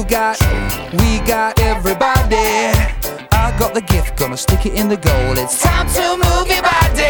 we got everybody. I got the gift, gonna stick it in the goal. It's time to move your body.